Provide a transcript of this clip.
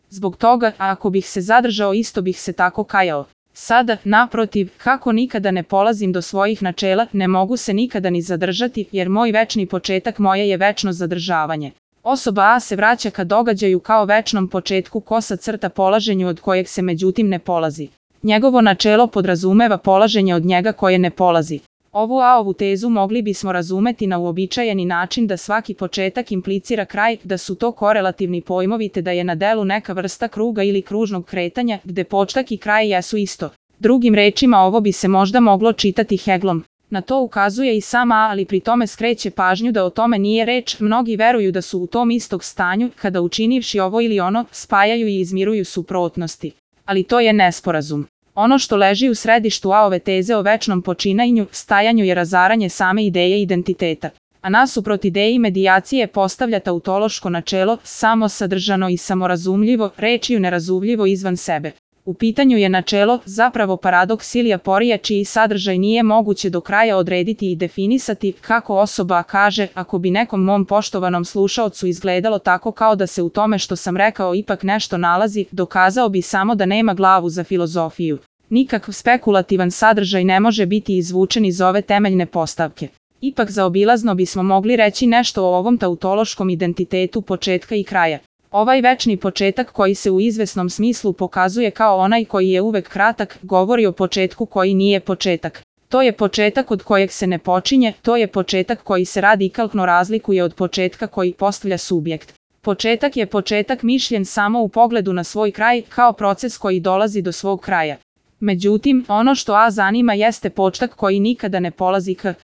Zbog toga, ako bih se zadržao isto bih se tako kajao. Sada, naprotiv, kako nikada ne polazim do svojih načela, ne mogu se nikada ni zadržati, jer moj večni početak moje je večno zadržavanje. Osoba A se vraća ka događaju kao večnom početku kosa crta polaženju od kojeg se međutim ne polazi. Njegovo načelo podrazumeva polaženje od njega koje ne polazi. Ovu tezu mogli bismo razumeti na uobičajeni način da svaki početak implicira kraj, da su to korelativni pojmovi te da je na delu neka vrsta kruga ili kružnog kretanja, gde početak i kraj jesu isto. Drugim rečima ovo bi se možda moglo čitati Hegelom. Na to ukazuje i sam A, ali pri tome skreće pažnju da o tome nije reč, mnogi veruju da su u tom istog stanju, kada učinivši ovo ili ono, spajaju i izmiruju suprotnosti. Ali to je nesporazum. Ono što leži u središtu A ove teze o večnom počinjanju, stajanju je razaranje same ideje identiteta. A nasuprot ideji medijacije postavlja tautološko načelo, samosadržano i samorazumljivo, rečju nerazumljivo izvan sebe. U pitanju je načelo, zapravo paradoks ili aporija čiji sadržaj nije moguće do kraja odrediti i definisati, kako osoba kaže, ako bi nekom mom poštovanom slušaocu izgledalo tako kao da se u tome što sam rekao ipak nešto nalazi, dokazao bi samo da nema glavu za filozofiju. Nikakav spekulativan sadržaj ne može biti izvučen iz ove temeljne postavke. Ipak zaobilazno bismo mogli reći nešto o ovom tautološkom identitetu početka i kraja. Ovaj večni početak koji se u izvesnom smislu pokazuje kao onaj koji je uvek kratak, govori o početku koji nije početak. To je početak od kojeg se ne počinje, to je početak koji se radikalno razlikuje od početka koji postavlja subjekt. Početak je početak mišljen samo u pogledu na svoj kraj, kao proces koji dolazi do svog kraja. Međutim, ono što A zanima jeste početak koji nikada ne polazi k